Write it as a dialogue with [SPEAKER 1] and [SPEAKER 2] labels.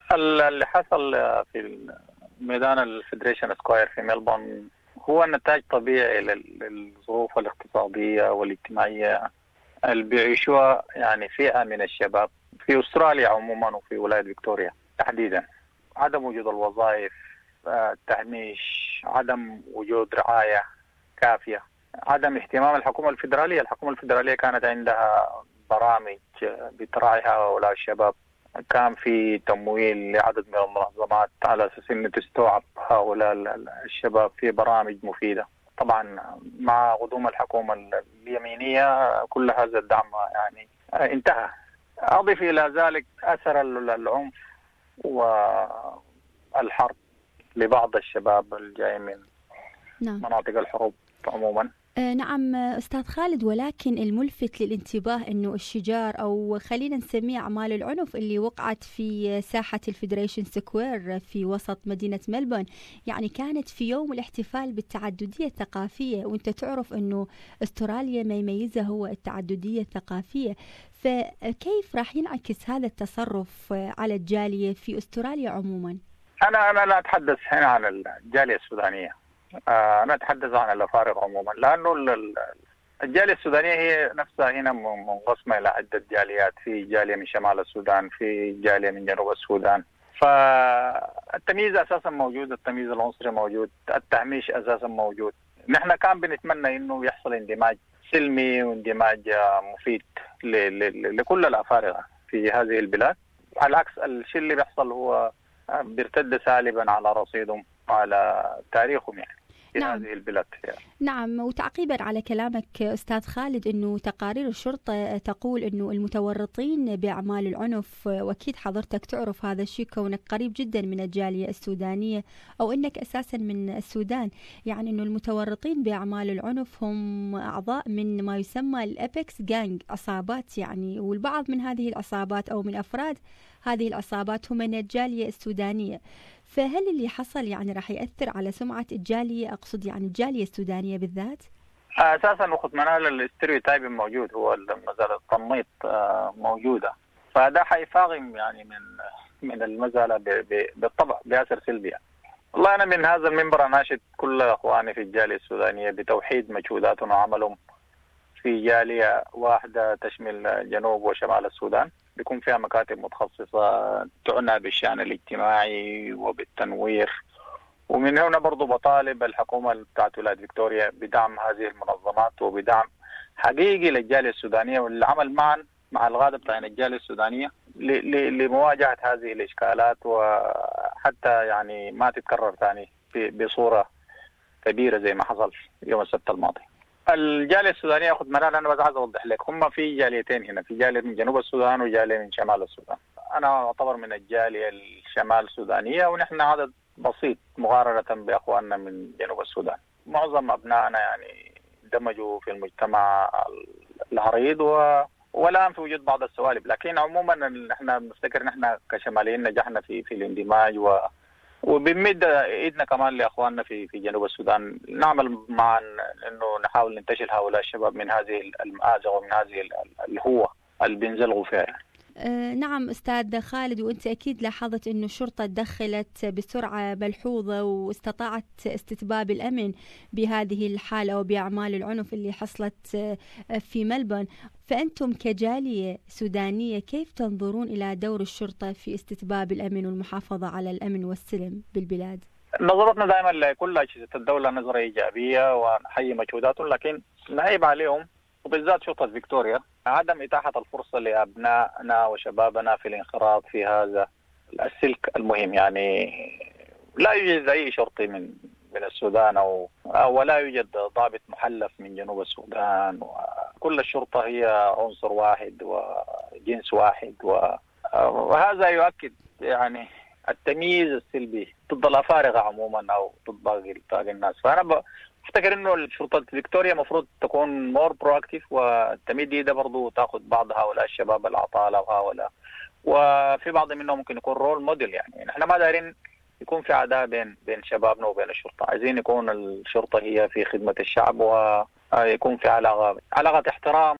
[SPEAKER 1] اللي حصل في ميدان الفيدريشن سكوير في ملبون هو نتاج طبيعي للظروف الاقتصادية والاجتماعية اللي بيعيشوها يعني فئة من الشباب في أستراليا عموما وفي ولاية فيكتوريا تحديدا. عدم وجود الوظائف، التهميش، عدم وجود رعاية كافية، عدم اهتمام الحكومة الفيدرالية. الحكومة الفيدرالية كانت عندها برامج بتراعي هؤلاء الشباب، كان في تمويل لعدد من المنظمات على أساس أن تستوعب هؤلاء الشباب في برامج مفيدة. طبعا مع قدوم الحكومة اليمينية كل هذا الدعم يعني انتهى. أضف إلى ذلك أثر العنف والحرب لبعض الشباب الجاي من مناطق الحروب عموما.
[SPEAKER 2] نعم أستاذ خالد، ولكن الملفت للانتباه أنه الشجار أو خلينا نسميه أعمال العنف اللي وقعت في ساحة الفيدريشن سكوير في وسط مدينة ملبون يعني كانت في يوم الاحتفال بالتعددية الثقافية، وانت تعرف أنه استراليا ما يميزها هو التعددية الثقافية، فكيف راح ينعكس هذا التصرف على الجالية في استراليا عموما؟
[SPEAKER 1] أنا لا أتحدث هنا عن الجالية السودانية، أنا أتحدث عن الأفارقة عموما، لأنه الجالية السودانية هي نفسها هنا منقسمة إلى عدة جاليات، في جالية من شمال السودان، في جالية من جنوب السودان، فالتمييز أساسا موجود، التمييز العنصري موجود، التهميش أساسا موجود. نحن كان بنتمنى إنه يحصل اندماج سلمي واندماج مفيد لكل الأفارقة في هذه البلاد. على العكس الشيء اللي بيحصل هو بيرتد سالبا على رصيدهم وعلى تاريخهم يعني في هذه البلاد.
[SPEAKER 2] نعم، وتعقيبا على كلامك أستاذ خالد أنه تقارير الشرطة تقول أنه المتورطين بأعمال العنف، وأكيد حضرتك تعرف هذا الشيء كونك قريب جدا من الجالية السودانية أو أنك أساسا من السودان، يعني أنه المتورطين بأعمال العنف هم أعضاء من ما يسمى الأبيكس جانج، عصابات يعني، والبعض من هذه العصابات أو من أفراد هذه العصابات هم من الجالية السودانية. فهل اللي حصل يعني راح يأثر على سمعة الجالية، أقصد يعني الجالية السودانية بالذات؟
[SPEAKER 1] أساسا وقت منال الاستيريوتايب موجود، هو مسألة التنميط موجودة، فده حيفاغم يعني من المسألة بالطبع بأثر سلبي. والله أنا من هذا المنبر أناشد كل أخواني في الجالية السودانية بتوحيد مجهوداتهم وعملهم في جالية واحدة تشمل جنوب وشمال السودان، بيكون فيها مكاتب متخصصة تعنى بالشأن الاجتماعي وبالتنوير. ومن هنا برضو بطالب الحكومة بتاعت ولاية فيكتوريا بدعم هذه المنظمات وبدعم حقيقي للجالية السودانية، والعمل معا مع القادة بتاع الجالية السودانية لمواجهة هذه الإشكالات، وحتى يعني ما تتكرر ثاني بصورة كبيرة زي ما حصل يوم السبت الماضي. الجالية السودانية أخذ منال، أنا بس عايز أوضح لك، هم في جاليتين هنا، في جالية من جنوب السودان وجالية من شمال السودان. أنا أعتبر من الجالية الشمال السودانية، ونحن عدد بسيط مقارنة بأخواننا من جنوب السودان. معظم أبنائنا يعني دمجوا في المجتمع العريض والآن في وجود بعض السوالب، لكن عموما نحن نفتكر نحن كشماليين نجحنا في الاندماج وبنمد ايدنا كمان لاخواننا في جنوب السودان، نعمل معا انه نحاول ننتشل هؤلاء الشباب من هذه المآزق ومن هذه الهوة اللي بينزلوا فيها يعني.
[SPEAKER 2] نعم أستاذ خالد، وأنت أكيد لاحظت أن الشرطة تدخلت بسرعة ملحوظة واستطاعت استتباب الأمن بهذه الحالة وبأعمال العنف اللي حصلت في ملبون. فأنتم كجالية سودانية كيف تنظرون إلى دور الشرطة في استتباب الأمن والمحافظة على الأمن والسلم بالبلاد؟
[SPEAKER 1] نظرتنا دائما لكل أجهزة الدولة نظرة إيجابية ونحيي مجهوداتهم، لكن نعيب عليهم وبالذات شرطة فيكتوريا عدم إتاحة الفرصة لأبنائنا وشبابنا في الانخراط في هذا السلك المهم. يعني لا يوجد أي شرطي من السودان ولا يوجد ضابط محلف من جنوب السودان، وكل الشرطة هي عنصر واحد وجنس واحد، وهذا يؤكد يعني التمييز السلبي ضد الأفارقة عموما أو ضد باقي الناس. فأنا افتكر انه شرطة فيكتوريا مفروض تكون مور برواكتيف، والتميد ده برضو تاخذ بعض هؤلاء الشباب العطالة وهؤلاء، وفي بعض منهم ممكن يكون رول موديل. يعني نحن ما دايرين يكون في عداء بين شبابنا وبين الشرطة، عايزين يكون الشرطة هي في خدمة الشعب ويكون في علاقة احترام